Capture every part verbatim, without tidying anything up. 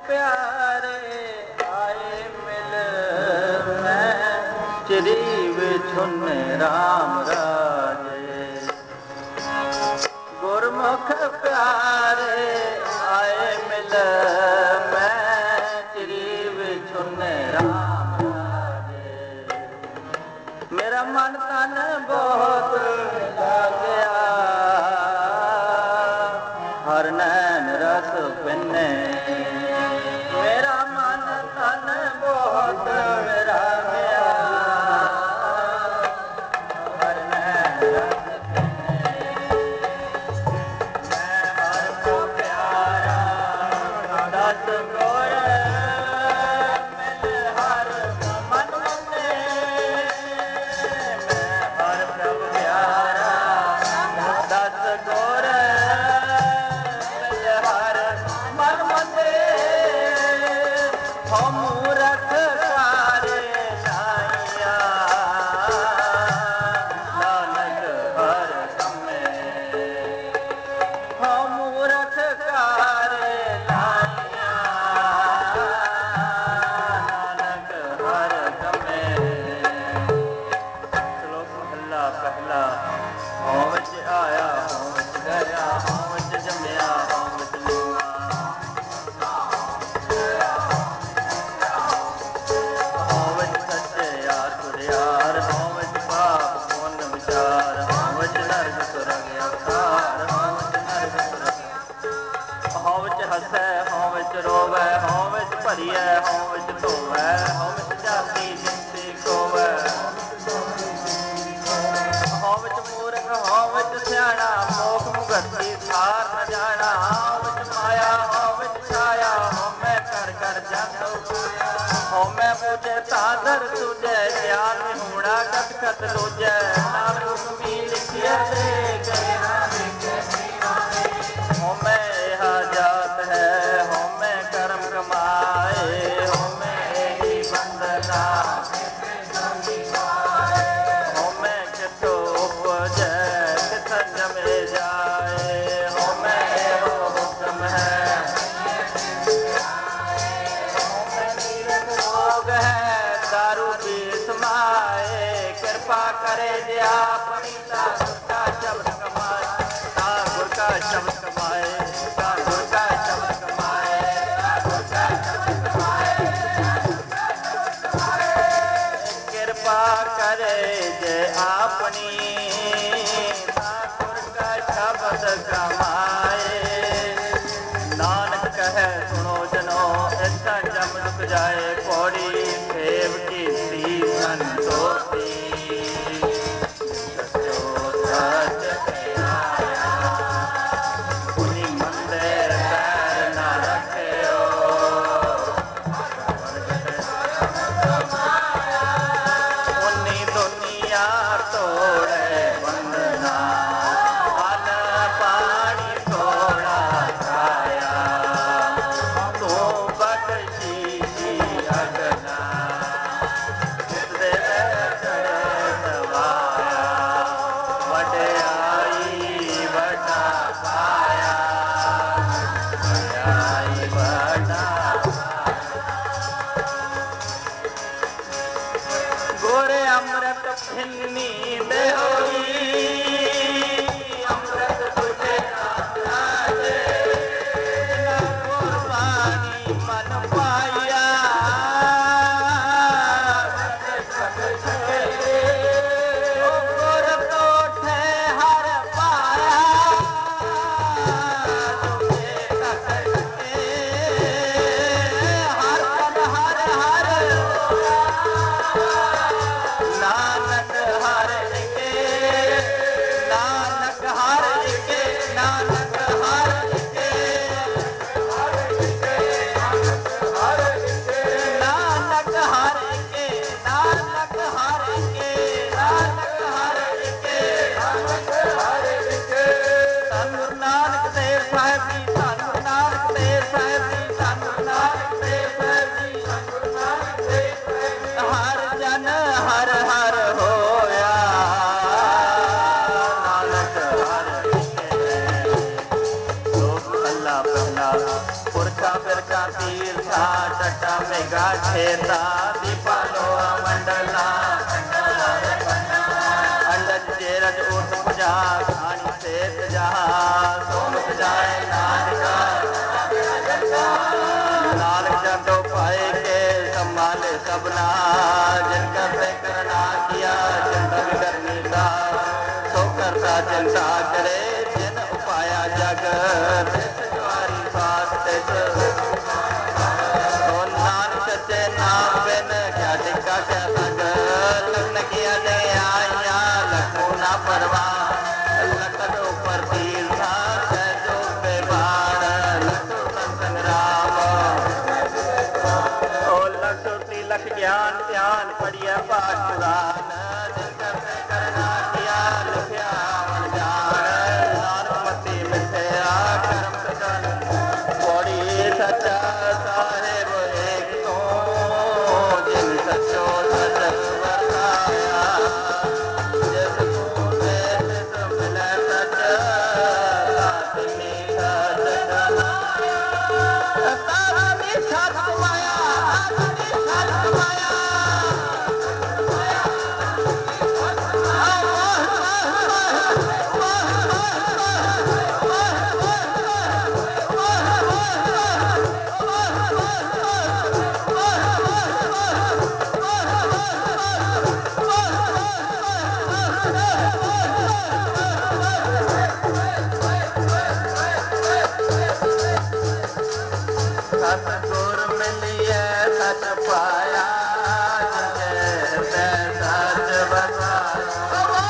प्यारे आए मिल मैं चरीव छुन राम राजे गुरमुख प्यारे आए मिल मैं चरीव छुन राम राजे मेरा मन तन बहुत लागया हर नैन रस पिने मेरा मन तन बहुत मेरा गया हर नैन रस पिने मैं हर को प्यारा दस गोर मिल हर मन मने मैं हर प्रभ प्यारा दस गोर मूरख कारे लाइया नानक हर समय हो मूरख कारे लाइया नानक हर समय श्लोक महला पहला हों विच आया हों विच गया हों विच जम्मिया हों विच लूआ यार हों विच पाप पुन विचार हों विच नरक सुरग अवतार हों विच नरक सुरग हों विच हसै हों विच रोवै हों विच भरियै हों विच धोवै हों विच जाति जिनसी कोवै हों विच मूर्ख हों विच सियाणा मोख मुगती सार न जाना हों विच माया हों विच छाया हों मैं कर कर जंत हों मैं पूजे तादर तुझे ज्ञान होना कत कत लोजै नानक हुक्मी लिखिए देख हों मैं यह जात है हों मैं कर्म कमाए हों मैं यही बंदना हों मैं कितो उपजै कित जमे जाए हों मैं एहो हुक्म है भोग है दारू भी समाए कृपा करे जे अपनी गुर का शब्द कमाए गुर का शब्द कमाए गुर का शब्द कमाए गुर का शब्द कमाए कृपा करे जे अपनी गुर का शब्द कमाए नानक कहे सुनो जनो ऐसा जम रुक जाए पौड़ी सेव की सी संतोषी सचो सच आया उन्हीं मंदिर पैर न रखियो उन्हीं दुनिया तोड़े बंदना अन पानी थोड़ा खाया तू बख्शी अगना जगा छेता दीपालो मंडला अंडज चेरज उठ पुजा खानी सेत जहा सोमत जाए नानका नानक जब पाए के संभाले सबना जिनका से करना किया चिंता भी करनी था सो करता चिंता करे जिन उपाया जग द्वारी साथ तिस तो नानक सच्चे नाम बिन क्या टिक्का क्या संग लग्न किया दे आया लखो ना परवाह लखत ऊपर तीर था सहजो बेबार लखो संग्राम ओ लख लख ज्ञान ध्यान पढ़िया पाठ पुराण जिन करते करना किया लिखिया मन जान नानक मती मिथ्या कर्म कथन पौड़ी सच्चा साहेब एक तो जिन सचो सच वरताया जिस को तिस मिले सच सातनी सच कमाया सातनी सच कमाया सातनी सच कमाया सतगुर मिलिए सच पाया जिसे सच बसाया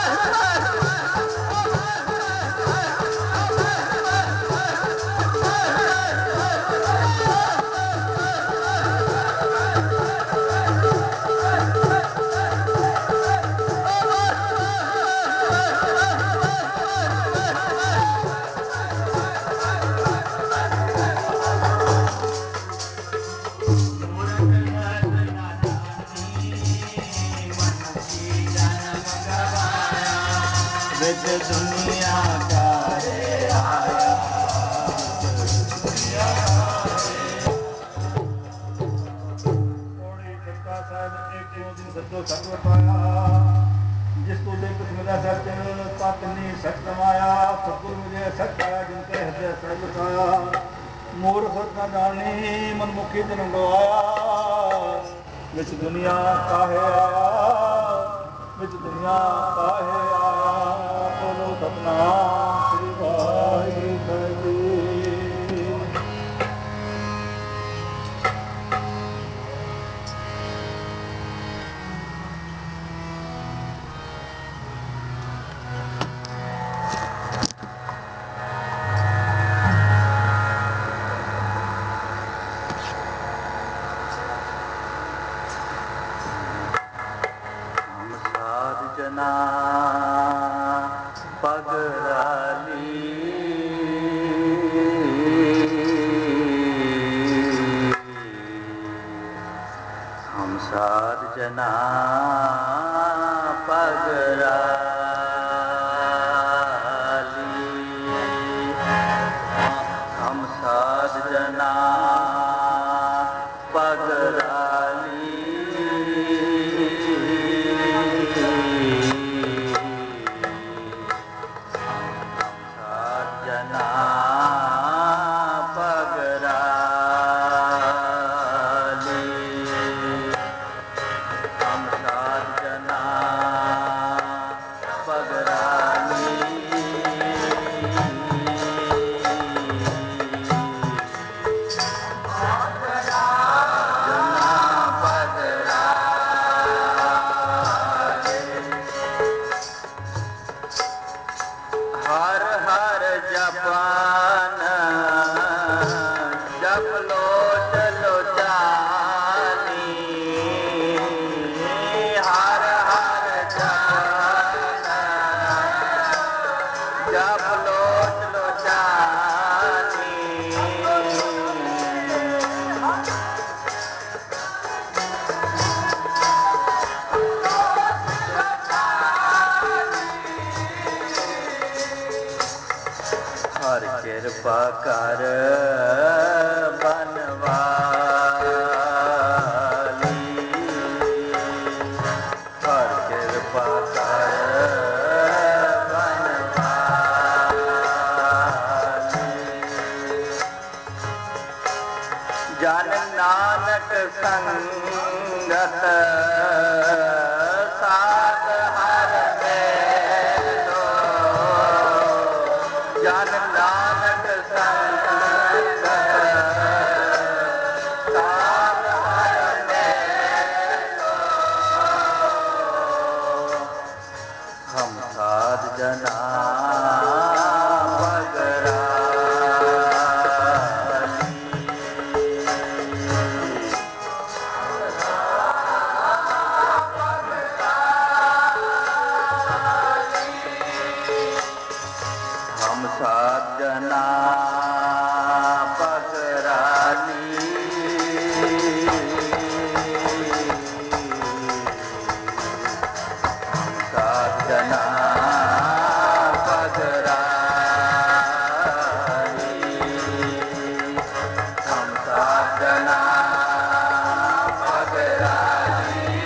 विद दुनिया का रे आया पौड़ी चक्का साहिब एक दो दिन सच्चो सच पाया जिस तो देख मिला सच तातनी सच कमाया सतगुर मुझे सच पाया जिनके हृदय सच बसाया मूर्ख न जानी मनमुखी जन गवाया विच दुनिया काहे आया विच दुनिया काहे आया बोलो सतनाम श्री वाहिगुरू जी जना पगराली हम साध जना पगराली हम साध जना पगराली कृपा कर बनवा जन नानक संगत साध हर मेलो जन नानक संगत साध हर मेलो हम साध जना जना पगराली हम सात जना पगराली हम सात जना पगराली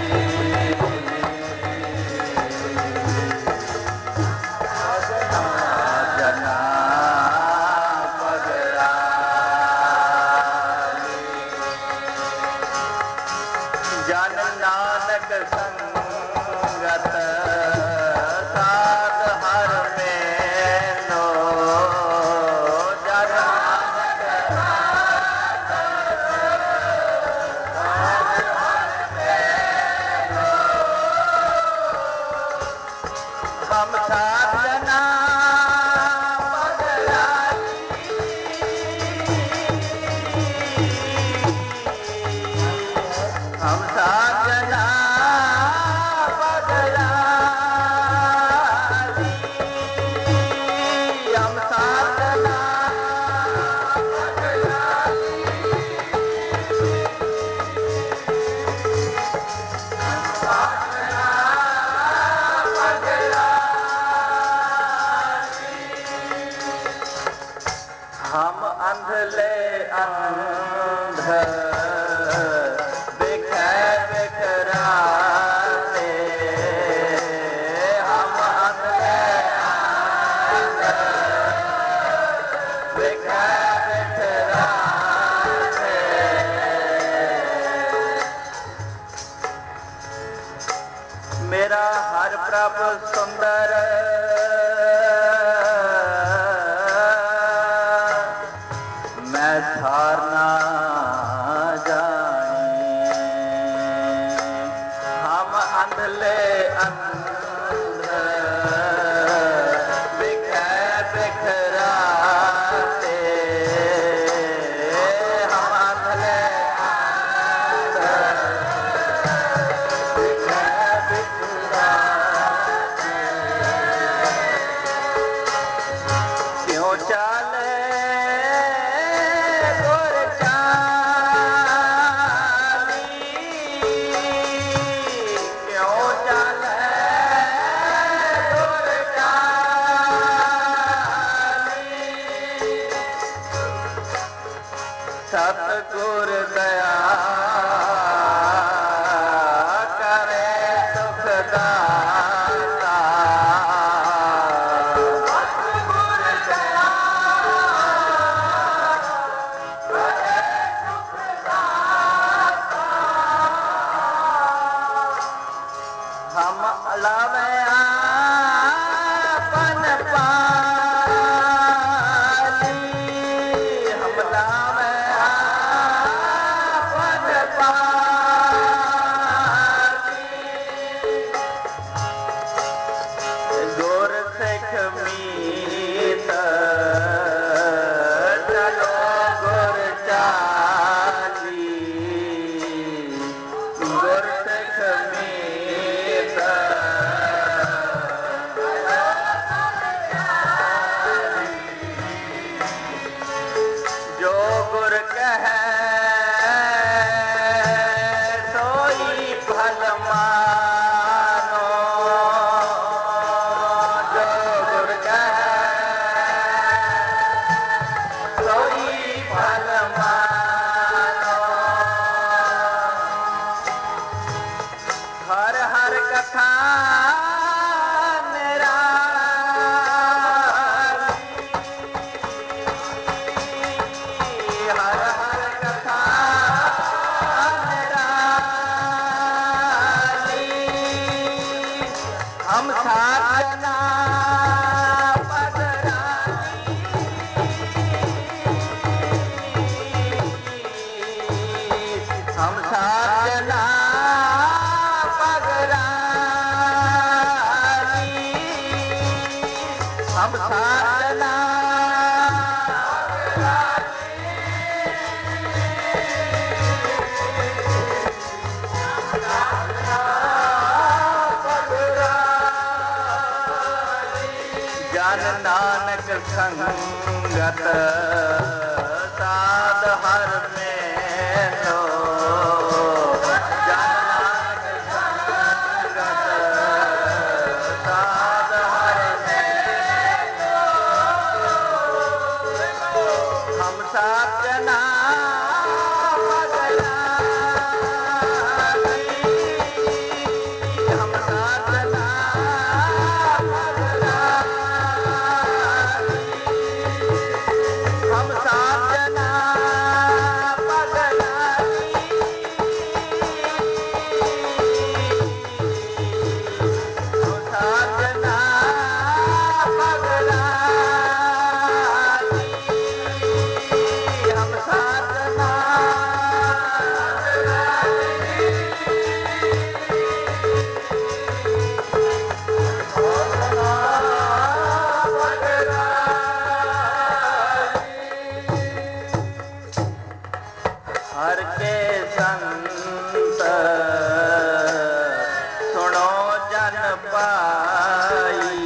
जना जन नानक संगत साध हर मेलो जन नानक हम साध जना हम साथ जना पगलाली हम साथ जना पगलाली हम साथ जना पगलाली हम अंधले अंध मेरा हर प्रभु सुंदर मैं धारना जानी हम अंधले अंध बिखर बिखराते हम अंधले क्यों चाले गुर चाली क्यों चाले गुर चाली सतगुर दया करे सुखदाता सतगुर दया करे सुखदाता हम लावे आपन पाली हम लावे आपन हम साजना पगरानी हम साजना जन नानक संगत साध हर में लो जन नानक संगत साध हर में लो हम साथ जना हम साथ जना हम साथ जना पगलानी हम साथ जना पगलानी हम साथ जना हर के संत सुनो जन पाई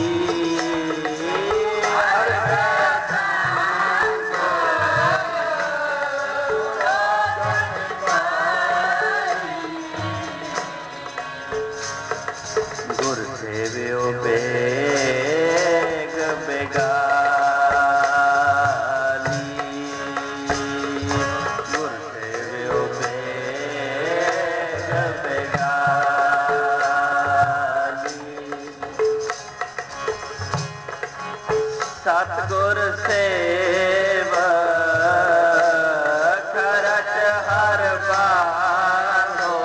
हर के संत सुनो जन पाई गुर सेवियो बेग बेगाली गुर सेवियो बेग बेगाली सतगुर सेव खरच हर बानो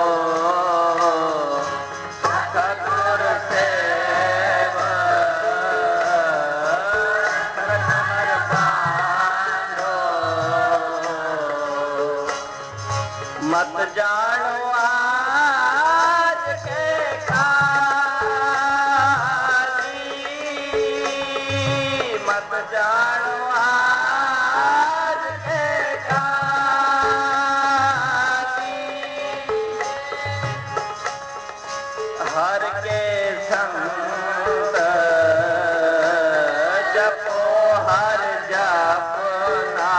सतगुर सेव खरच हर बानो मत जानो आज के काली मत जानो आज के काली हर के संत जपो हर जपना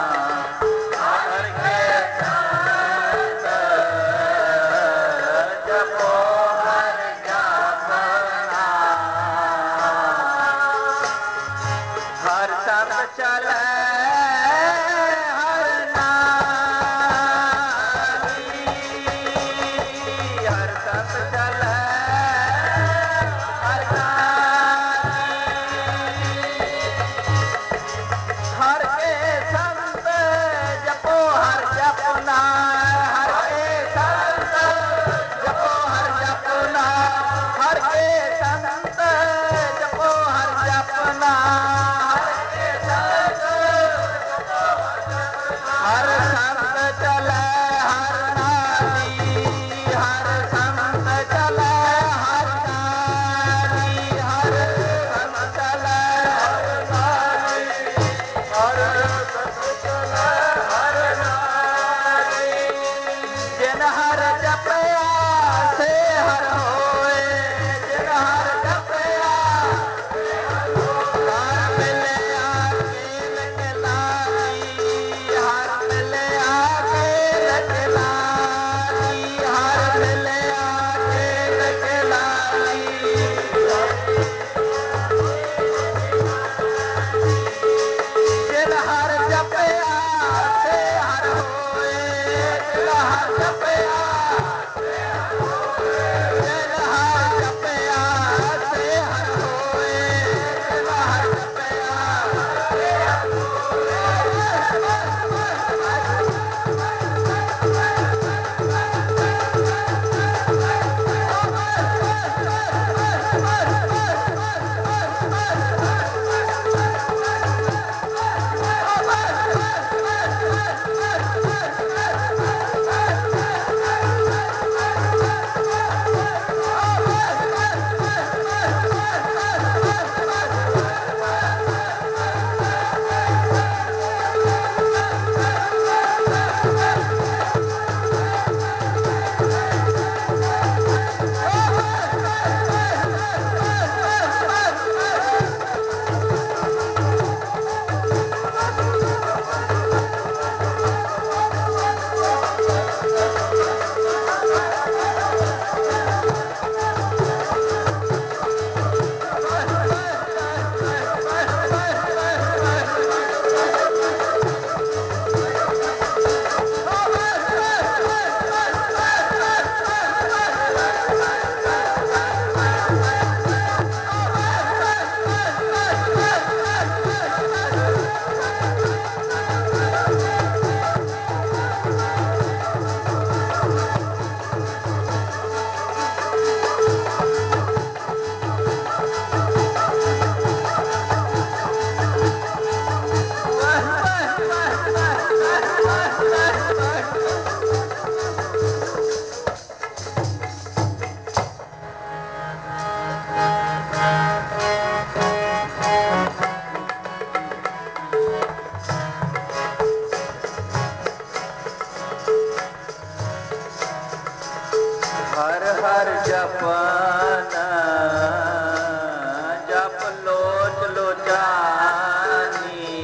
हर के संत हर हर जपन जप लोच लोचानी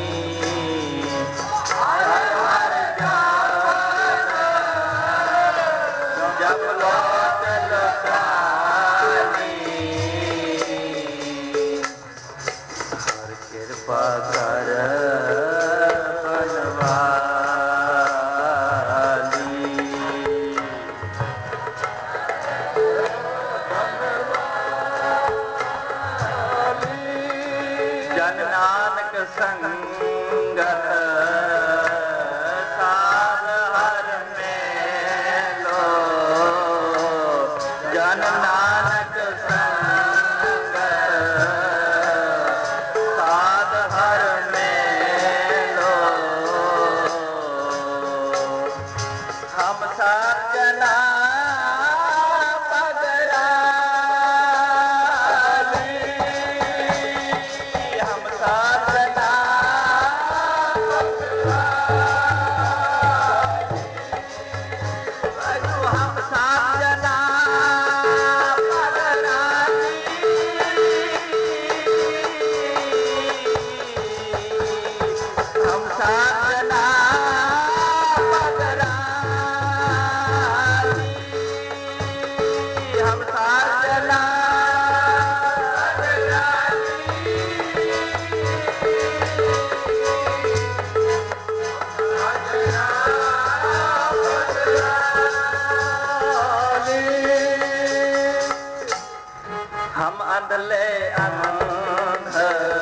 हर हर जपन जप लोच लोचानी हर कृपा कर संगत साध हर मेलो जन नानक संगत साध हर मेलो हम सात जना हम अंधले अंध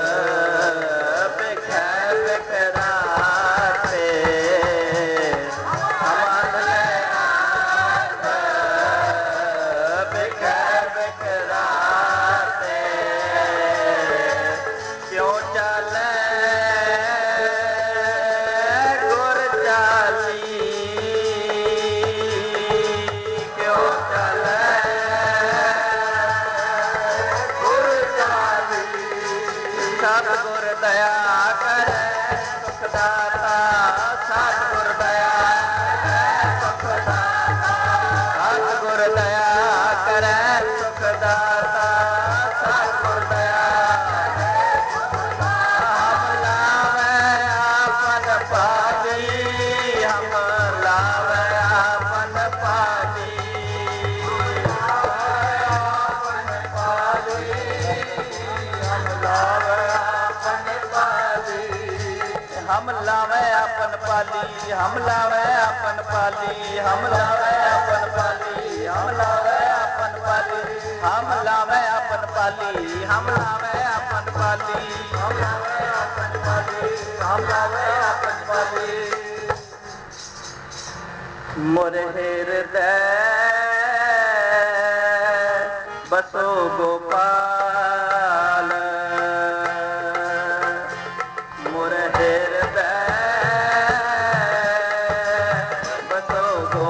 बिखे बिखराते हम अंधले अंध बिखे बिखराते क्यों चले गुर चाली क्यों चले सतगुर दया करे सुखदाता सतगुर दया करे सुखदाता सतगुर दया करे सुखदाता सतगुर दया हम लावे आपन पाली हम लावे आपन पाली आपन पाली हम लावे अपन पाली हम लावे अपन पाली हम लावे अपन पाली हम लावे अपन पाली हम लावे अपन पाली हम लावे अपन पाली हम लावे अपन पाली हम लावे अपन पाली मोर हृदय बसो गोपाल मोर हृदय बसो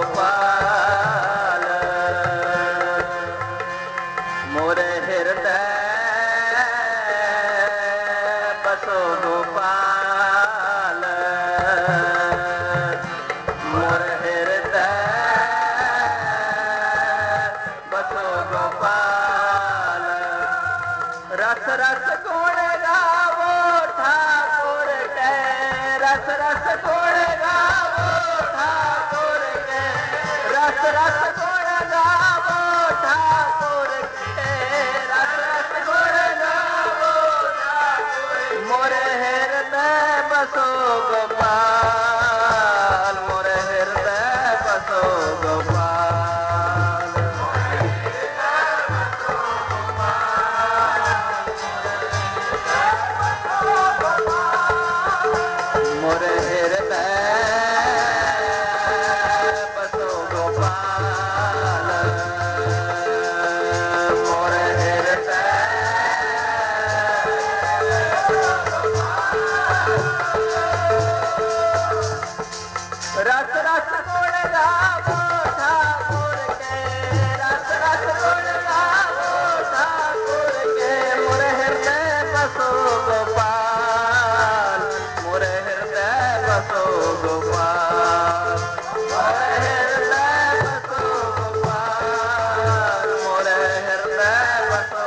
गोपाल मोर हृदय बसो गोपाल मोर हृदय बसो गोपाल रस रस गुण गावो ठाकुर के रस रस गुण गावो ठाकुर के रस रस गुण गावो ठाकुर के रस रस गुण गावो ठाकुर मोर हृदय बसो गोपाल मोर हृदय बसो गोपाल मोर हृदय बसो गोपाल मोर हृदय रस रस गुण गावो ठाकुर के, रस रस गुण गावो ठाकुर के, मोर हृदय बसो गोपाल, मोर हृदय बसो गोपाल, मोर हृदय बसो गोपाल, मोर हृदय बसो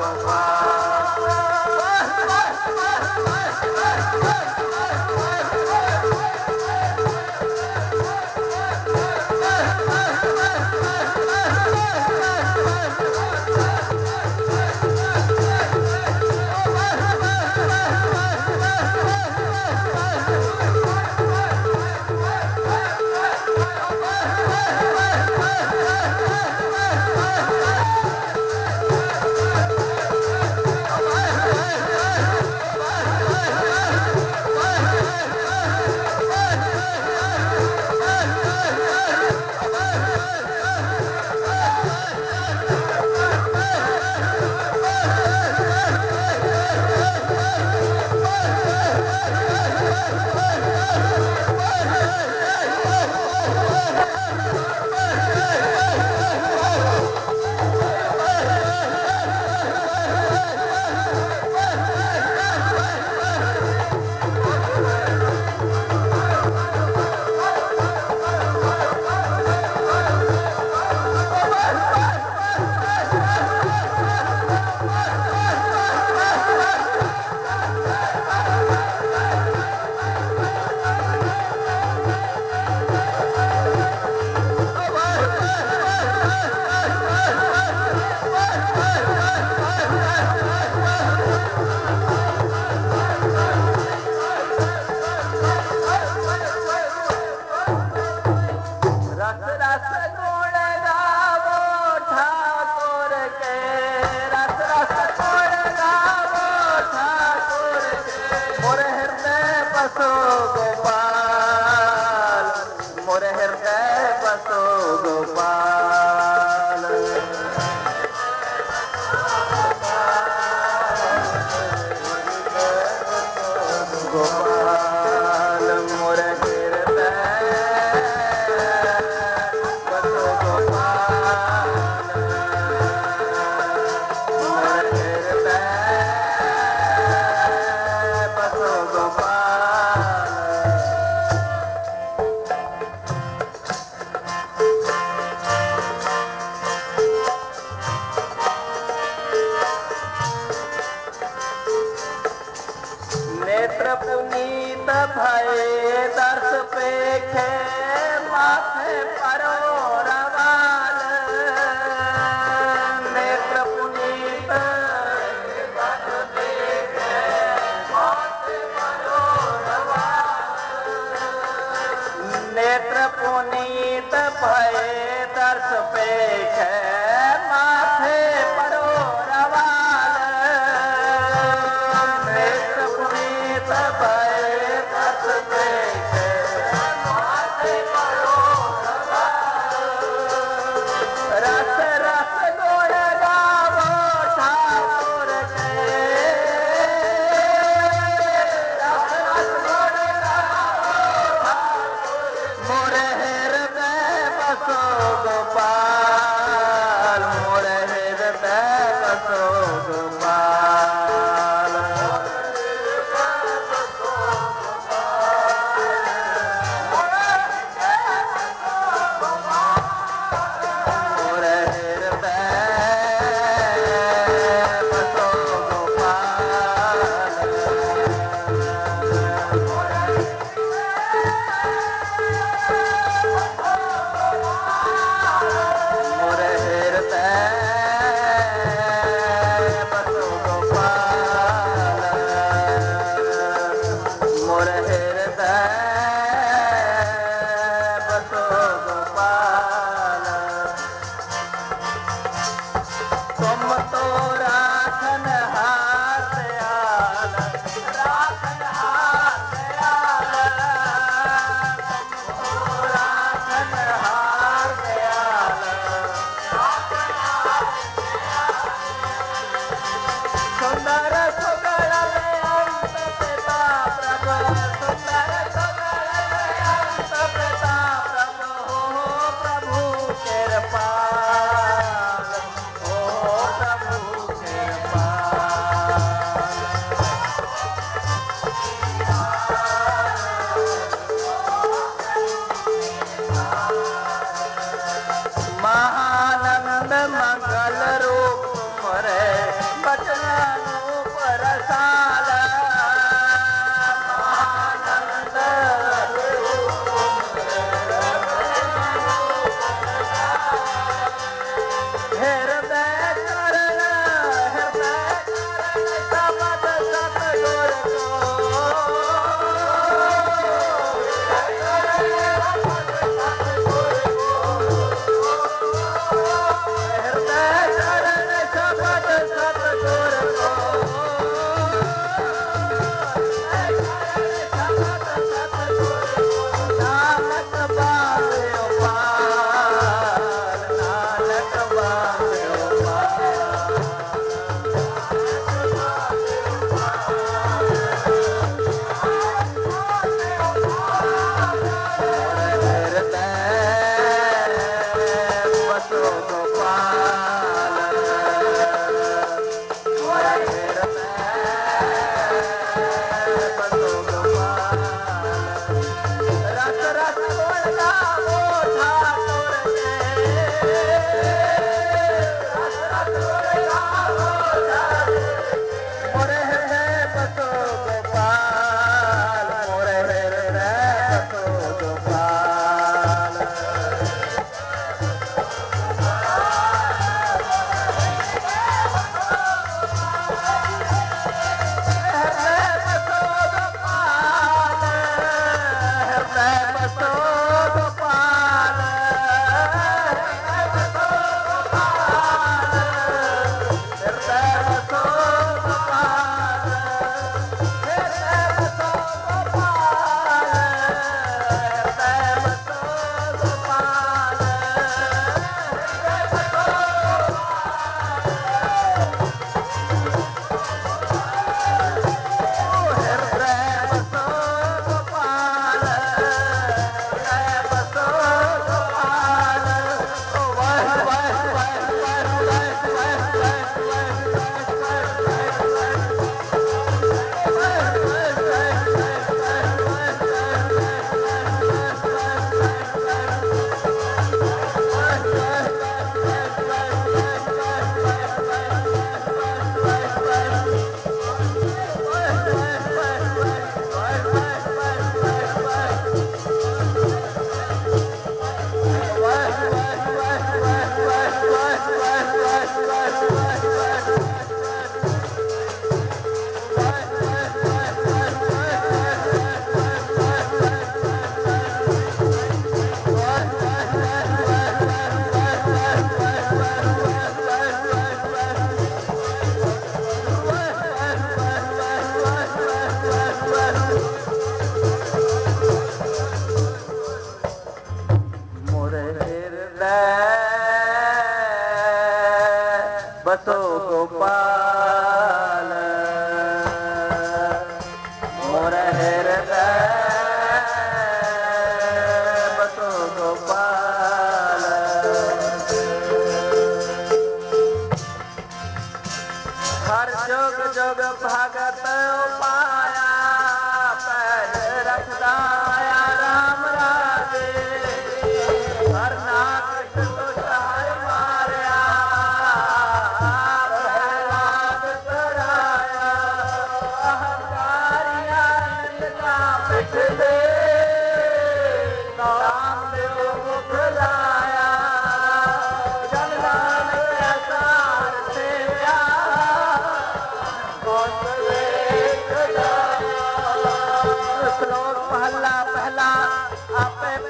नेत्र पुनीत भये दर्श पेखे माथे परो रवाल, नेत्र पुनीत दर्श पेखे माथे परो रवाल, नेत्र पुनीत भये दर्श पेखे माथे परो गोपाल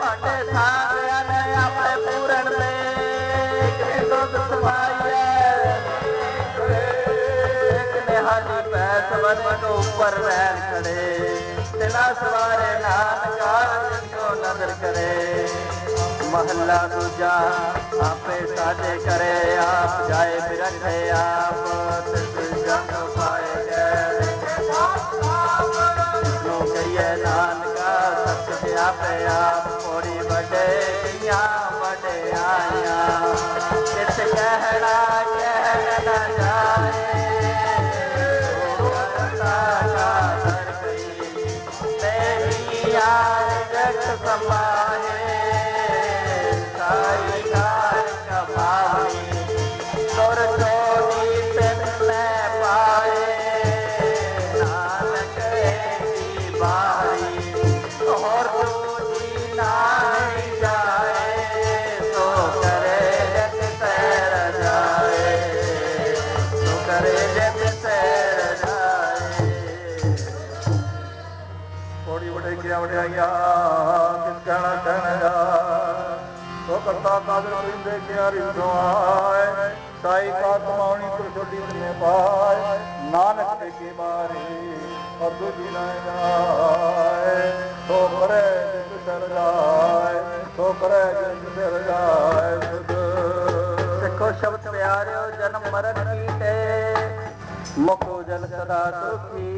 ਭਾਂਡੇ ਥਾਂਦਿਆਂ ਨੇ ਆਪਣੇ ਪੂਰਨ ਦੇ ਇੱਕ ਦੁੱਧ ਸਮਾਈਐ ਇੱਕ ਨਿਹਾਲੀ ਪੈਸ ਵਨ ਕੋ ਉੱਪਰ ਰਹਿਣ ਖੜੇ ਤਿਨਾ ਸਵਾਰੇ ਨਾਨਕਾ ਜਿनको ਨਦਰ ਕਰੇ महला दूजा आपे साजे करे आप जाए बिरखे आप जग पाए जिसनो कहिए नानका सच आपे आप पौड़ी बड़े किया बड़े आया किस कहना कह न जाए जग समाए ਵਡਿਆਈਆ ਕਿਸ ਕਹਿਣਾ ਕਹਿਣਾ ਜਾ ਸੋ ਕਰਤਾ ਕਾਦਰ ਪਿੰਦੇ ਕਿਆਰੀ ਸਵਾਏ ਸਾਈ ਕਾ ਕਮਾਉਣੀ ਤੁਰ ਛੋਡੀ ਨੇ ਪਾਏ ਨਾਨਕ ਦੇ ਕੇ ਮਾਰੇ ਔਰ ਦੂਜੀ ਨਾ ਜਾਏ ਸੋ ਕਰੇ ਜਿਸ ਸਰ ਜਾਏ ਸੋ ਕਰੇ ਜਿਸ ਸਰ ਜਾਏ ਸਿੱਖੋ ਸ਼ਬਦ ਪਿਆਰਿਓ ਜਨਮ ਮਰਨ ਕੀਤੇ ਮੁਕੋ ਜਲ ਸਦਾ ਸੁਖੀ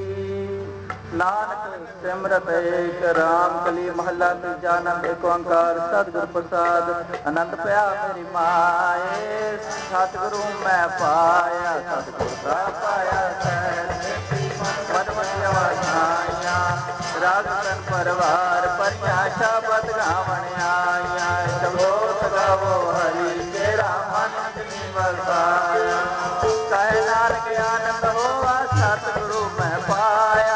ਨਾਨਕ ਸਿਮਰਤ ਏਕ ਰਾਮ ਕਲੀ ਮਹੱਲਾ ਤੀਜਾ ਆਨੰਦ ਏਕ ਓੰਕਾਰ ਸਤਿਗੁਰ ਪ੍ਰਸਾਦ ਆਨੰਦ ਪਿਆ ਮੇਰੀ ਮਾਏ ਸਤਿਗੁਰੂ ਮੈਂ ਪਾਇਆ ਸਤਿਗੁਰ ਦਾ ਪਾਇਆ ਮਨ ਮਤਿਆ ਵਾਈਆਂ ਰਾਗ ਤਨ ਪਰਵਾਰ ਪਰਿਆ ਸ਼ਬਦ ਗਾਵਣ ਆਈਆਂ ਸ਼ਬਦੋ ਸਗਾਵੋ ਹਰੀ ਤੇਰਾ ਮਨ ਜਿਨੀ ਵਸਾਇਆ ਕਹਿ ਨਾਨਕ ਆਨੰਦ ਹੋਆ ਸਤਿਗੁਰੂ ਮੈਂ ਪਾਇਆ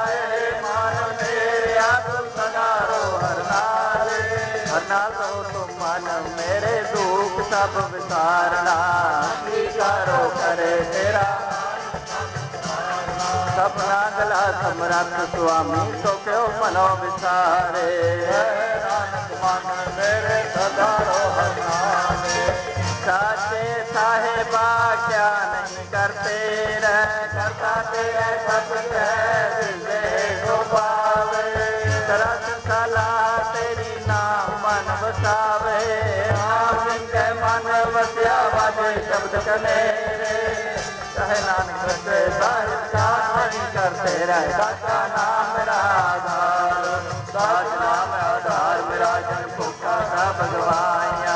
ਨਾਲ ਤੋਂ ਤੁਮ ਮਨ ਮੇਰੇ ਦੁੱਖ ਸਭ ਵਿਸਾਰਣਾ ਕੀ ਕਰੋ ਕਰੇ ਤੇਰਾ ਸਪਨਾ ਗਲਾ ਸਮਰੱਥ ਸੁਆਮੀ ਸੋ ਕਿਉ ਮਨੋ ਵਿਸਾਰੇ ਨਾਨਕ ਮਨ ਮੇਰੇ ਸਦਾ ਰੋ ਹਰ ਨਾਮੇ ਸਾਚੇ ਸਾਹਿਬਾ ਕਿਆ ਨਹੀਂ ਕਰਤੇ ਰਹਿ ਕਰਤਾ ਤੇਰੇ ਸਤ ਹੈ ਦਿਲੇ ਸੋ ਪਾਵੇ ਤਰਸ ਸਲਾ ਤੇਰੀ ਨਾਮ ਮਨ ਵਸਾਵੇ ਆਪ ਜਿਨਕੇ ਮਨ ਵਸਿਆ ਵਾਜੇ ਸ਼ਬਦ ਕਨੇਰੇ ਕਹੇ ਨਾਨਕ ਰਤੇ ਸਾਹਿਬ ਕਾ ਨਹੀਂ ਕਰਤੇ ਰਹਿ ਸਾਚਾ ਨਾਮ ਮੇਰਾ ਆਧਾਰ ਸਾਚ ਨਾਮ ਆਧਾਰ ਮੇਰਾ ਜਨ ਭੁੱਖਾ ਸਾ ਭਗਵਾਇਆ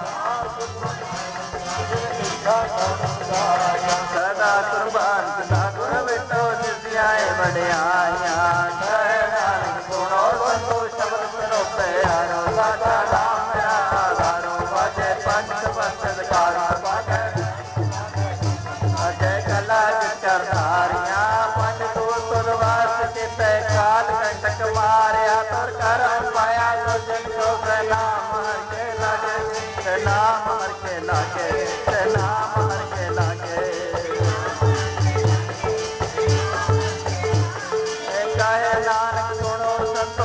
ਸਦਾ ਕੁਰਬਾਨ ਸਦਾ ਗੁਰ ਵਿਟੋ ਜਿਸਿਆਏ ਵਡਿਆਈਆਂ ਕਹੇ ਨਾਨਕ ਗੁਣੋ ਸੰਤੋ ਸ਼ਬਦ ਸਰੋਪੇ ਆਰੋ ਸਾਚਾ ਨਾਮ ਮੇਰਾ ਆਧਾਰੋ ਵਾਜੇ ਪੰਜ ਵਸਤ ਕਾਰਾ ਬਾਜੇ ਅਜੇ ਕਲਾ ਚਰ ਧਾਰੀਆਂ ਪੰਜ ਤੋ ਤੁਰਵਾਸ ਚਿਤੇ ਕਾਲ ਕੰਟਕ ਮਾਰਿਆ ਤੁਰ ਕਰ ਪਾਇਆ ਤੋ ਜਿਨ ਕੋ ਨਾਮ ਹਰ ਕੇ ਲਾਗੇ ਤੇ ਨਾਮ ਹਰ ਕੇ ਲਾਗੇ ਤੇ ਨਾਮ ਹਰ ਕੇ ਲਾਗੇ ਕਹੇ ਨਾਨਕ ਸੁਣੋ ਸੰਤੋ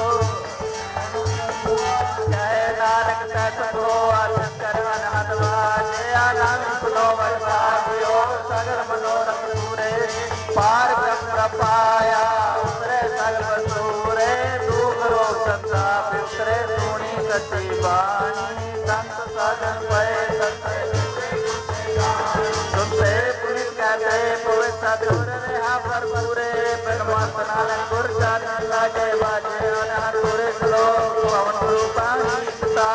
ਕਹੇ ਨਾਨਕ ਤਤ ਕੋ ਅਰਥ ਕਰਨ ਹਦਵਾਜੇ ਆਨੰਦ ਸੁਨੋ ਵਰਤਾਵਿਓ ਸਗਲ ਮਨੋਰਥ ਪੂਰੇ ਪਾਰ ਬ੍ਰਹਮ ਪ੍ਰਪਾਇਆ ਉਤਰੇ ਸਗਲ ਵਸੂਰੇ ਦੁਖ ਰੋਗ ਸੰਤਾਪ ਉਤਰੇ ਸੋਣੀ ਸੱਚੀ ਬਾਣੀ ਸੰਤ ਸਾਧਨ ਪਏ ਸਤੇ ਸੁਨਤੇ ਪੁਰਿਤ ਕਹਤੇ ਪਵੇ ਸਤਿਗੁਰ ਰਹਾ ਭਰਪੂਰੇ ਬਿਨ ਮਤ ਨਾਲ ਗੁਰ ਚਰਨ ਲਾਗੇ ਬਾਜੇ ਅਨਹਰ ਪੂਰੇ ਸ਼ਲੋਕ ਪਵਨ ਰੂਪਾਹੀ ਸਤਾ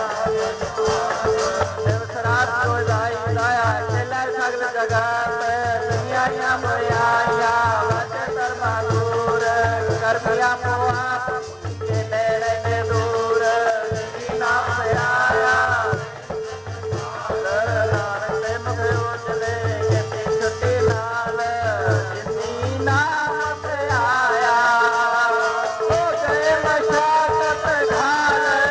ਦਿਵਸ ਰਾਤ ਕੋ ਜਾਈ ਲਾਇਆ ਚਲੇ ਸਗਲ ਜਗਤ ਦੁਨੀਆਈਆਂ ਬੁਰਾਈਆਂ ਵਾਜੇ ਧਰਮਾ ਦੂਰ ਕਰਮਿਆ ਮੋਹਾ ਕੇ ਨੇੜੇ ਨੇ ਦੂਰ ਕੀ ਨਾਮ ਆਇਆ ਨਾਨਕ ਦੇ ਮੁਖ ਉਜਲੇ ਕਿਤੇ ਛੁੱਟੀ ਨਾਲ ਜਿਨੀ ਨਾਮ ਆਇਆ ਹੋ ਗਏ ਮਸ਼ਾਕਤ ਘਾਲ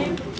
ਨਹੀਂ